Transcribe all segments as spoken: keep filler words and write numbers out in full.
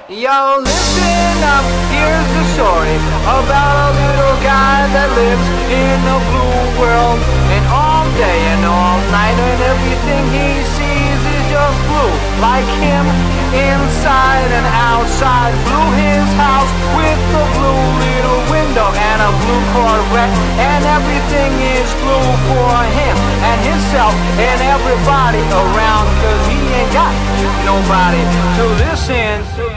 Yo, listen up, here's the story about a little guy that lives in a blue world. And all day and all night and everything he sees is just blue. Like him, inside and outside. Blue his house with a blue little window and a blue Corvette. And everything is blue for him and himself and everybody around. Cause he ain't got nobody to listen to.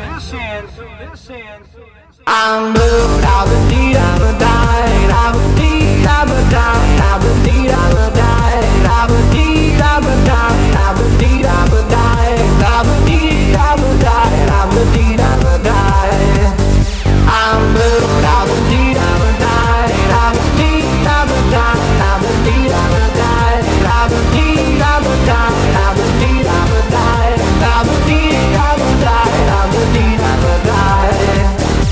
I'm blue, da ba dee da ba die, da ba dee da ba die, da ba dee da ba die, da ba dee da ba die, da ba dee da ba die, da ba dee da ba die, da ba dee da ba die. I'm blue, da ba dee da ba die, da ba dee da ba die, da ba dee da ba die, da ba dee da ba die, da ba dee da ba die, da ba dee da ba die, da ba dee da ba die.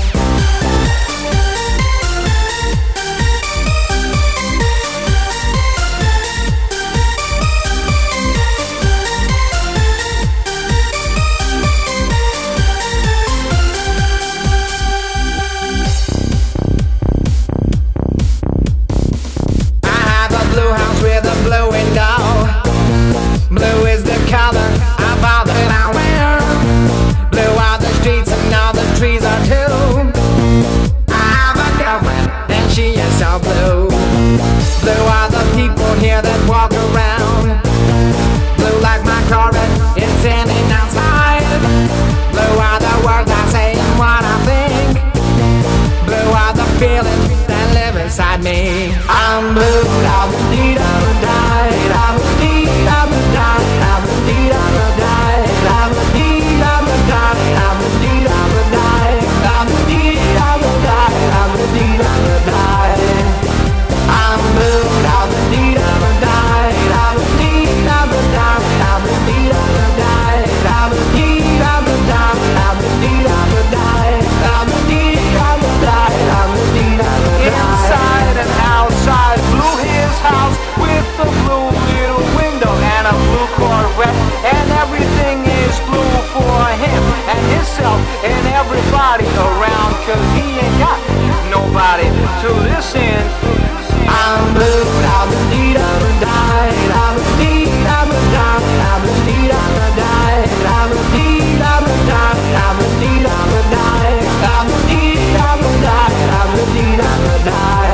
Blue is the color of all that I wear. Blue are the streets and all the trees are too. I have a girlfriend and she is so blue. Blue are the people here that walk around. Blue like my Corvette, it's standing outside. Blue are the words I say and what I think. Blue are the feelings that live inside me. I'm blue, da ba dee da ba die, da ba dee da ba die, da ba dee da ba die, da ba dee da ba die, da ba dee da ba die, da ba dee da ba die, da ba dee da ba die. I'm blue, da ba dee da ba die, da ba dee da ba die, da ba dee da ba die, da ba dee da ba die, da ba dee da ba die, da ba dee da ba die, da ba dee da ba die. Inside and outside, blue his house with a blue little window and a blue Corvette. And everything is blue for him and himself and everybody around. Cause he ain't got nobody to listen. I'm blue, da ba dee da ba die, da ba dee da ba die, da ba dee da ba die, da ba dee da ba die, da ba dee da ba die, da ba dee da ba die, da ba dee da ba die.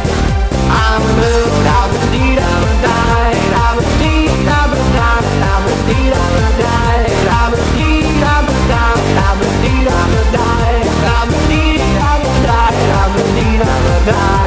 I'm blue, da ba dee da ba die, da ba dee da ba die, da ba dee da ba die, da ba dee da ba die, da ba dee da ba die, da ba dee da ba die, da ba dee da ba die.